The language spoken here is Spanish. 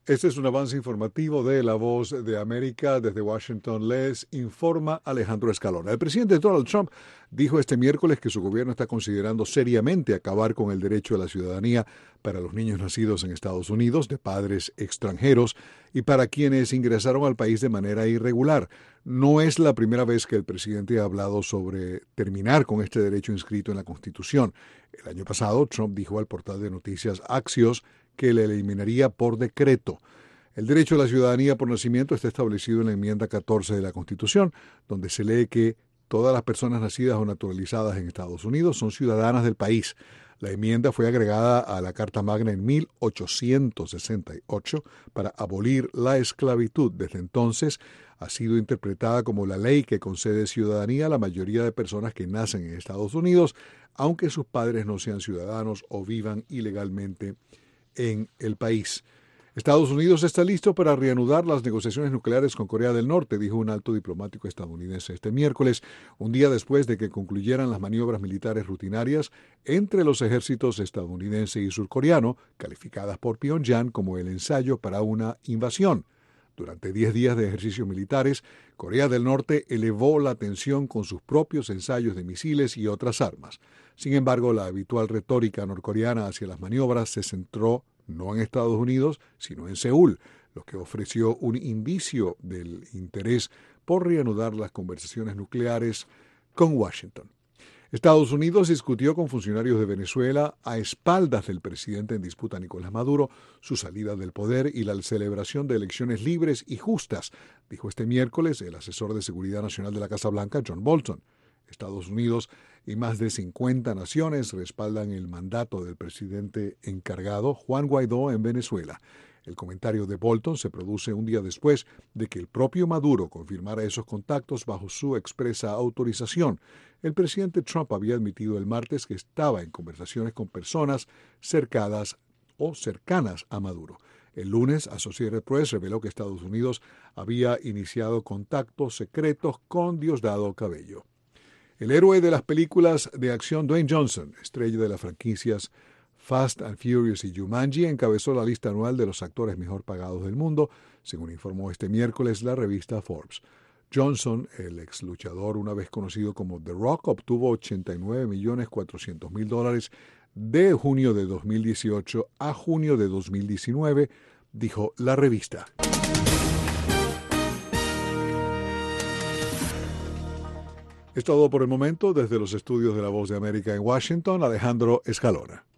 Este es un avance informativo de La Voz de América. Desde Washington les informa Alejandro Escalona. El presidente Donald Trump dijo este miércoles que su gobierno está considerando seriamente acabar con el derecho a la ciudadanía para los niños nacidos en Estados Unidos de padres extranjeros y para quienes ingresaron al país de manera irregular. No es la primera vez que el presidente ha hablado sobre terminar con este derecho inscrito en la Constitución. El año pasado, Trump dijo al portal de noticias Axios que le eliminaría por decreto. El derecho a la ciudadanía por nacimiento está establecido en la enmienda 14 de la Constitución, donde se lee que todas las personas nacidas o naturalizadas en Estados Unidos son ciudadanas del país. La enmienda fue agregada a la Carta Magna en 1868 para abolir la esclavitud. Desde entonces ha sido interpretada como la ley que concede ciudadanía a la mayoría de personas que nacen en Estados Unidos, aunque sus padres no sean ciudadanos o vivan ilegalmente en el país. Estados Unidos está listo para reanudar las negociaciones nucleares con Corea del Norte, dijo un alto diplomático estadounidense este miércoles, un día después de que concluyeran las maniobras militares rutinarias entre los ejércitos estadounidense y surcoreano, calificadas por Pyongyang como el ensayo para una invasión. Durante 10 días de ejercicios militares, Corea del Norte elevó la tensión con sus propios ensayos de misiles y otras armas. Sin embargo, la habitual retórica norcoreana hacia las maniobras se centró no en Estados Unidos, sino en Seúl, lo que ofreció un indicio del interés por reanudar las conversaciones nucleares con Washington. Estados Unidos discutió con funcionarios de Venezuela a espaldas del presidente en disputa Nicolás Maduro su salida del poder y la celebración de elecciones libres y justas, dijo este miércoles el asesor de Seguridad Nacional de la Casa Blanca, John Bolton. Estados Unidos y más de 50 naciones respaldan el mandato del presidente encargado, Juan Guaidó, en Venezuela. El comentario de Bolton se produce un día después de que el propio Maduro confirmara esos contactos bajo su expresa autorización. El presidente Trump había admitido el martes que estaba en conversaciones con personas cercanas a Maduro. El lunes, Associated Press reveló que Estados Unidos había iniciado contactos secretos con Diosdado Cabello. El héroe de las películas de acción Dwayne Johnson, estrella de las franquicias Fast and Furious y Jumanji, encabezó la lista anual de los actores mejor pagados del mundo, según informó este miércoles la revista Forbes. Johnson, el ex luchador una vez conocido como The Rock, obtuvo $89.400.000 de junio de 2018 a junio de 2019, dijo la revista. Es todo por el momento. Desde los estudios de La Voz de América en Washington, Alejandro Escalona.